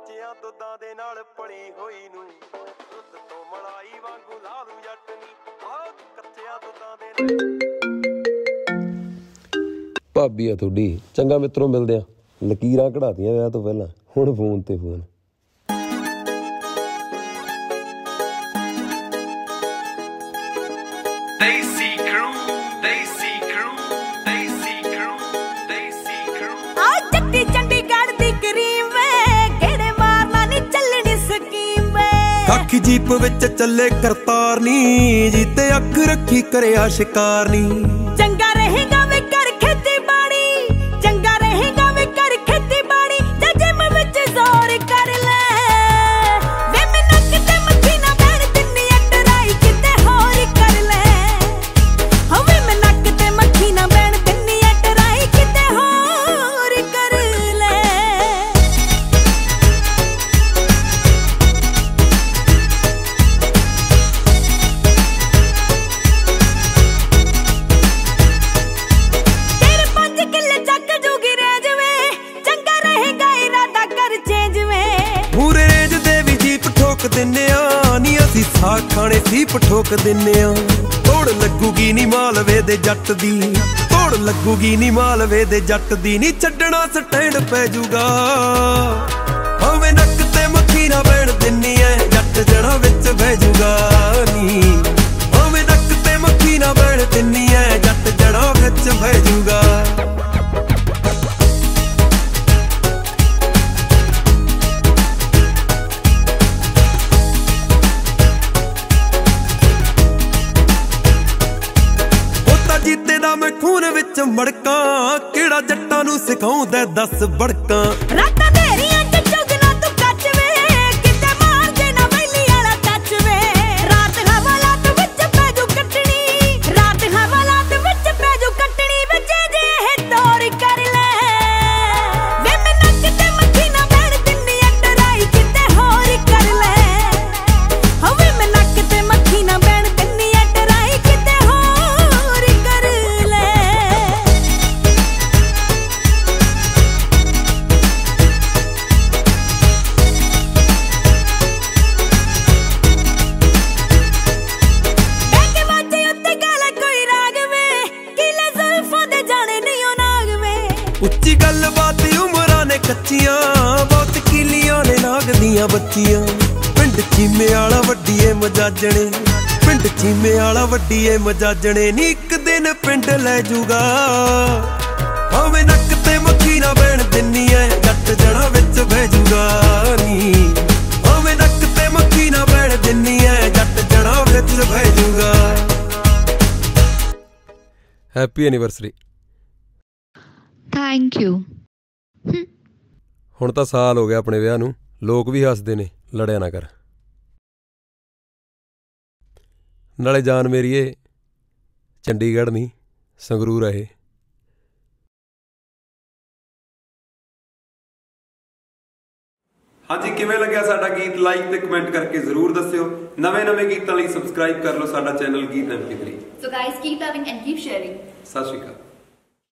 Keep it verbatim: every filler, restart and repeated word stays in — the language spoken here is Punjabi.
ਕੱਚਿਆਂ ਦੁੱਧਾਂ ਦੇ ਨਾਲ ਪਲੀ ਹੋਈ ਨੂੰ ਦੁੱਧ ਤੋਂ ਮਲਾਈ ਵਾਂਗੂ ਲਾ ਦੂ ਜੱਟ ਨੀ ਆਹ ਕੱਚਿਆਂ ਦੁੱਧਾਂ ਦੇ ਭਾਬੀ ਆ ਤੁਹਾਡੀ। ਚੰਗਾ ਮਿੱਤਰੋਂ, ਮਿਲਦੇ ਆ। ਲਕੀਰਾਂ ਕਢਾਤੀਆਂ ਵਿਆਹ ਤੋਂ ਪਹਿਲਾਂ, ਹੁਣ ਫੋਨ ਤੇ ਫੋਨ। ਕੱਖ ਜੀਪ ਵਿੱਚ ਚੱਲੇ ਕਰਤਾਰ ਨੀ, ਜੀਤੇ ਅੱਖ ਰੱਖੀ ਕਰਿਆ ਸ਼ਿਕਾਰ ਨੀ। ਚੰਗਾ ਰਹੇਗਾ ਵੇ ਕਰ ਖੇਤੀਬਾੜੀ, ਚੰਗਾ ਰਹੇਗਾ ਵੇ ਕਰ ਖੇਤੀਬਾੜੀ, ਜਾਂ ਜਿਮ ਵਿੱਚ ਜ਼ੋਰ ਕਰ ਲੈ ਵੇ। ਮੈਨੂੰ ਕਿਤੇ ਮੱਖੀ ਨਾ ਬੈਣ ਦਿੰਨੀ ਅਟਰਾਈ, ਕਿਤੇ ਹੋਰ ਕਰ ਲੈ ਹੋਵੇ। ਮੈਨੂੰ ਕਿਤੇ ਮੱਖੀ ਨਾ ਬੈਣ ਦਿੰਨੀ ਅਟਰਾਈ, ਕਿਤੇ ਹੋਰ ਕਰ ਲੈ। ਦਿੰਨੇ ਆ ਨੀ ਅਸੀਂ ਸਾਗ ਖਾਣੇ ਸੀਪ ਠੋਕ ਦਿੰਨੇ ਆ। ਤੋੜ ਲੱਗੂਗੀ ਨੀ ਮਾਲਵੇ ਦੇ ਜੱਟ ਦੀ, ਤੋੜ ਲੱਗੂਗੀ ਨੀ ਮਾਲਵੇ ਦੇ ਜੱਟ ਦੀ। ਨੀ ਛੱਡਣਾ ਸਟੈਂਡ ਪੈ ਜੂਗਾ ਹੋਵੇ। ਨੱਕ ਤੇ ਮੱਖੀ ਨਾ ਬੈਣ ਦਿੰਨੀ ਐ, ਜੱਟ ਜੜਾ ਵਿੱਚ ਬਹਿ ਜੂਗਾ ਨੀ ਹੋਵੇ। ਨੱਕ ਤੇ ਮੱਖੀ ਨਾ ਬੈਣ ਦਿੰਨੀ ਐ, ਜੱਟ ਜੜਾ ਵਿੱਚ ਬਹਿ ਜੂਗਾ। ਜੀਤੇ ਦਾ ਮੈਂ ਖੂਨ ਵਿੱਚ ਮੜਕਾਂ, ਕਿਹੜਾ ਜੱਟਾਂ ਨੂੰ ਸਿਖਾਉਂਦਾ ਦੱਸ ਬੜਕਾਂ। ਰਾਤਾਂ ਤੇਰੀਆਂ ਚ ਚੁਗਣਾ ਤੂੰ ਕੱਚ ਵੇ, ਕਿਤੇ ਮਾਰ ਜੇ ਨਾ ਵੈਲੀ ਵਾਲਾ ਟੱਚ ਵੇ। ਰਾਤ ਹਵਾਲਾਤ ਵਿੱਚ ਪੈਜੂ ਕੱਟਣੀ, ਰਾਤ ਹਵਾਲਾਤ ਵਿੱਚ ਪੈਜੂ ਕੱਟਣੀ। ਵਿੱਚ ਜੇ ਇਹ ਦੌਰ ਕਰ ਲੈ ਵੇ। ਮੈਨੂੰ ਕਿਤੇ ਮੱਖੀ ਨਾ ਬੈਣ ਦਿੰਨੀ ਅਟਰਾਈ, ਕਿਤੇ ਹੋਰ ਕਰ ਲੈ ਹੋਵੇ। ਮੈਨੂੰ ਕਿਤੇ ਮੱਖੀ ਨਾ ਬੈਣ ਦਿੰਨੀ ਅਟਰਾਈ, ਕਿਤੇ ਹੋਰ ਕਰ ਲੈ। ਬੈਕੇ ਵਾਜੇ ਉੱਤੇ ਗਾਲਾ ਕੋਈ ਰਾਗ ਵੇ, ਕਿਲੇ ਜ਼ੁਲਫਾਂ ਦੇ ਜਾਣੇ ਨਹੀਂ ਉਹ ਨਾਗ ਵੇ। ਉੱਚੀ ਗੱਲਬਾਤ ਉਮਰਾਂ ਨੇ ਕੱਚੀਆਂ, ਬਹੁਤ ਕੀਲੀਆਂ ਨੇ ਨਾਗ ਦੀਆਂ ਬੱਚੀਆਂ। ਪਿੰਡ ਚੀਮੇ ਵਾਲਾ ਵੱਡੀਏ ਮਜਾਜਣੇ, ਪਿੰਡ ਚੀਮੇ ਵਾਲਾ ਵੱਡੀਏ ਮਜਾਜਣੇ। ਨੀ ਇੱਕ ਦਿਨ ਪਿੰਡ ਲੈ ਜੂਗਾ ਹੋਵੇ। ਨੱਕ ਤੇ ਮੱਖੀ ਨਾ ਬੈਣ ਦਿੰਨੀ ਐ, ਜੱਟ ਜੜਾ ਵਿੱਚ ਬਹਿ ਜੂਗਾ ਨੀ ਹੋਵੇ। ਨੱਕ ਤੇ ਮੱਖੀ ਨਾ ਬੈਣ ਦਿੰਨੀ ਐ, ਜੱਟ ਜੜਾ ਵਿੱਚ ਬਹਿ ਜੂਗਾ। Happy anniversary. Thank you. ਹੁਣ ਤਾਂ ਸਾਲ ਹੋ ਗਿਆ ਆਪਣੇ ਵਿਆਹ ਨੂੰ, ਲੋਕ ਵੀ ਹੱਸਦੇ ਨੇ। ਲੜਿਆ ਨਾ ਕਰ। ਨਾਲੇ ਜਾਨ ਮੇਰੀਏ, ਚੰਡੀਗੜ੍ਹ ਨਹੀਂ ਸੰਗਰੂਰ ਆ ਇਹ। ਹਾਂਜੀ, ਕਿਵੇਂ ਲੱਗਿਆ ਸਾਡਾ ਗੀਤ? ਲਾਈਕ ਤੇ ਕਮੈਂਟ ਕਰਕੇ ਜ਼ਰੂਰ ਦੱਸਿਓ। ਨਵੇਂ ਨਵੇਂ ਗੀਤਾਂ ਲਈ ਸਬਸਕ੍ਰਾਈਬ ਕਰ ਲਓ ਸਾਡਾ channel Geet M P three. So guys, keep loving and keep sharing. ਸਤਿ ਸ਼੍ਰੀ ਅਕਾਲ।